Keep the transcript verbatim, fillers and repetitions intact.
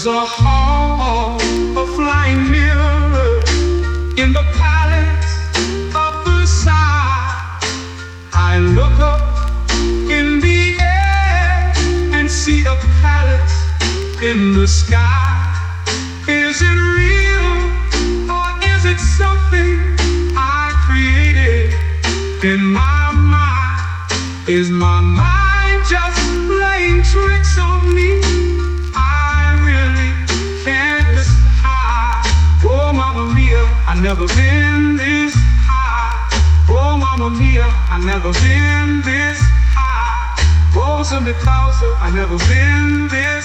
There's a hall of flying mirrors in the palace of Versailles. I look up in the air and see a palace in the sky. Is it real or is it something I created in my mind? Is my mind just playing tricks on me? I really can't decide. Oh, Mamma Mia, I never been this high. Oh, Mamma Mia, I never been this high. Oh, something closer, I never been this